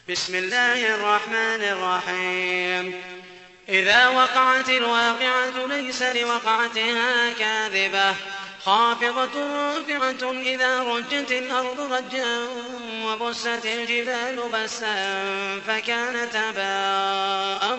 بسم الله الرحمن الرحيم. إذا وقعت الواقعة ليس لوقعتها كاذبة خافضة رافعة إذا رجت الأرض رجا وبست الجبال بسا فكانت هباء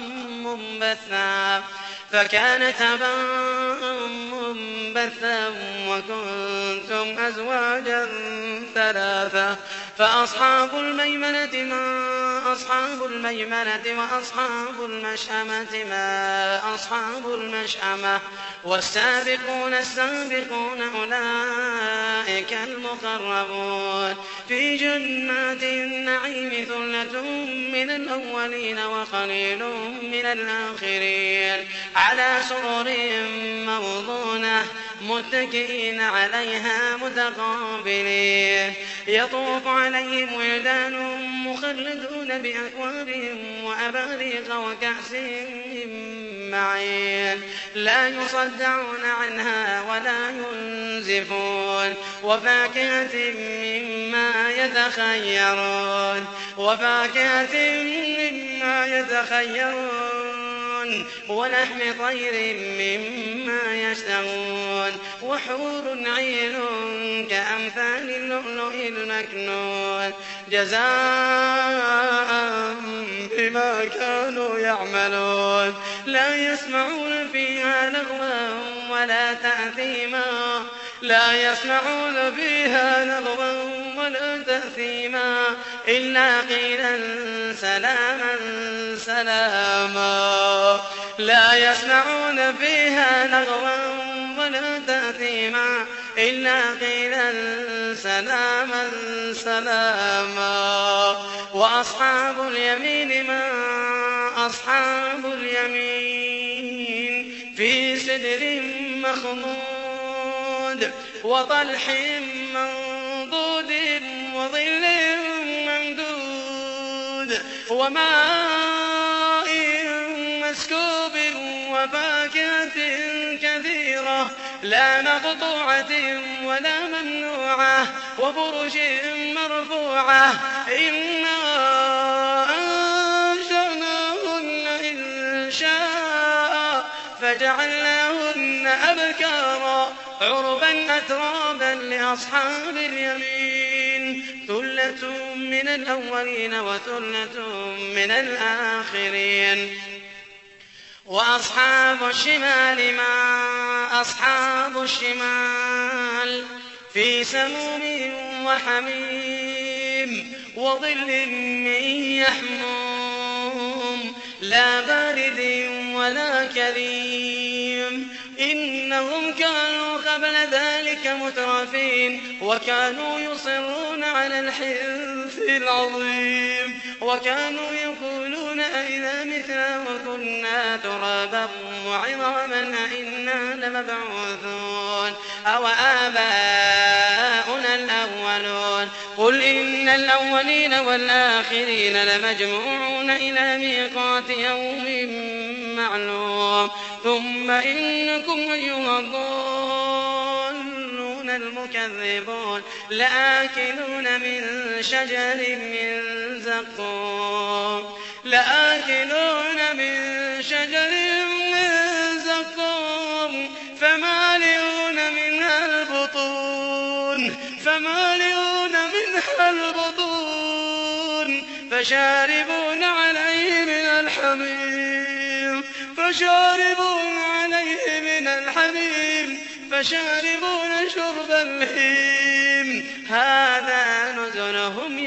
منبثا وكنتم أزواجا ثلاثة فأصحاب الميمنة ما أصحاب الميمنة وأصحاب المشأمة ما أصحاب المشأمة والسابقون السابقون أولئك المقربون في جنات النعيم ثلة من الأولين وقليل من الآخرين على سرر موضونة متكئين عليها متقابلين يطوف عليهم ولدان مخلدون بأكواب وأباريق وكأس من معين لا يصدعون عنها ولا ينزفون وفاكهة مما يتخيرون ولحم طير مما يشتهون وحور عين كأمثال اللؤلؤ المكنون جزاء بما كانوا يعملون لا يسمعون فيها لغوا ولا تأثيما إلا قيلا سلاما سلاما لا يسمعون فيها لغوا ولا تأثيما إلا قيلا سلاما سلاما وأصحاب اليمين ما أصحاب اليمين في سدر مخضود وطلح منضود وظل ممدود وماء مسكوب وفاكهة كثيرة لا مقطوعة ولا ممنوعة وفرش مرفوعة إنا أنشأناهن إنشاء فجعلناهن أبكارا عربا أترابا لأصحاب اليمين ثلة من الأولين وثلة من الآخرين وأصحاب الشمال ما أصحاب الشمال في سموم وحميم وظل من يحموم لا بارد ولا كريم إنهم كانوا قبل ذلك مترفين وكانوا يصرون على الحنث العظيم وكانوا يقولون أئذا متنا وكنا ترابا وعظاما أئنا لمبعوثون أو آباؤنا الأولون قل إن الأولين والآخرين لمجموعون إلى ميقات يوم معلوم ثم إنكم أيها الضالون المكذبون لآكلون من شجر من زقوم فمالئون منها البطون فشاربون عليه من الحميم فشاربون شرب الهيم هذا نزلهم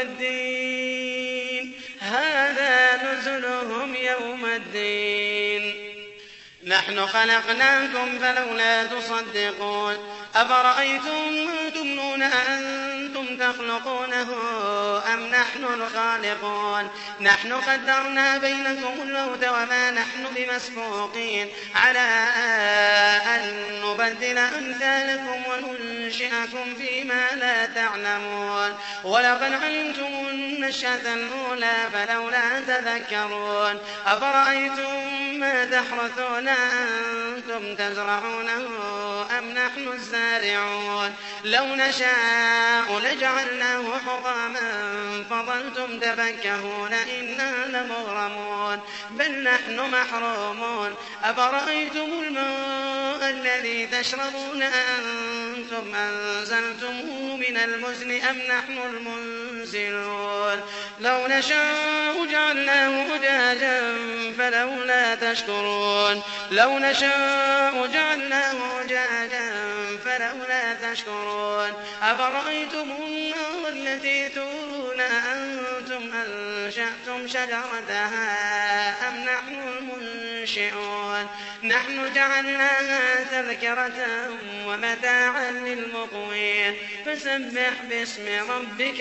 يوم الدين نحن خلقناكم فلولا تصدقون أفرأيتم ما تمنون أأنتم تخلقونه أم نحن الخالقون نحن قدرنا بينكم الموت وما نحن بمسبوقين على أن نبدل أمثالكم وننشئكم فيما لا تعلمون ولقد علمتم النشأة الأولى فلولا تذكرون أفرأيتم ما تحرثون أنتم تزرعونه أم نحن الزارعون لو نشاء لجعلناه جعلناه حطاما فظلتم تفكهون إنا لمغرمون بل نحن محرومون أفرأيتم الماء الذي تشربون أأنتم أنزلتموه من المزن أم نحن المنزلون لو نشاء جعلناه أجاجا فلولا تشكرون لو نشاء جعلناه أجاجا فلولا تشكرون أفرأيتم النار التي تورون أأنتم أنشأتم شجرتها أم نحن المنشئون نحن جعلناها تذكرة ومتاعا للمقوين فسبح باسم ربك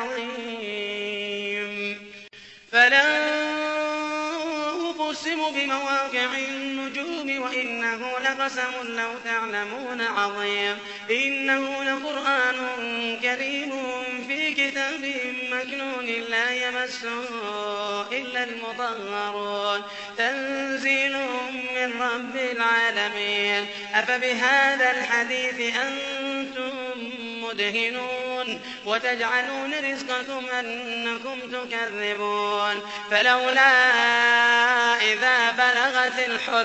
العظيم فلا أقسم بمواقع النجوم وإنه لقسم لو تعلمون عظيم إنه لقرآن كريم في كتاب مكنون لا يمسه إلا المطهرون تنزيل من رب العالمين أفبهذا الحديث أنتم مدهنون وتجعلون رزقكم أنكم تكذبون فلولا إذا بلغت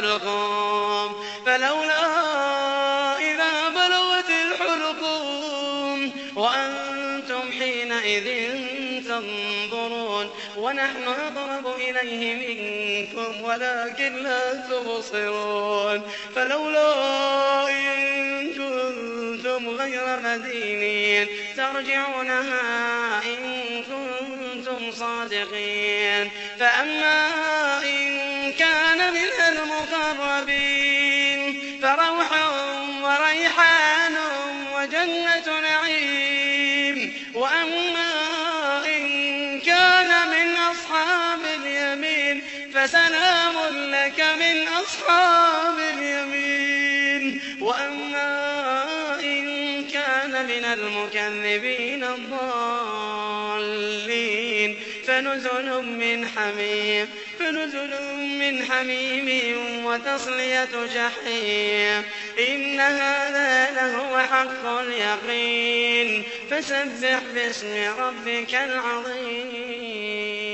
الحلقوم وأنتم حينئذ تنظرون ونحن أقرب إليه منكم ولكن لا تبصرون فلولا إن كنتم غير مدينين ترجعونها إن كنتم صادقين فأما إن كان من المقربين فروح وريحان وجنة نعيم وأما إن كان من أصحاب اليمين فسلام لك من أصحاب اليمين وأما إن كان من المكذبين الضالين فنزل من حميم وتصلية جحيم إن هذا لهو حق اليقين فسبح باسم ربك العظيم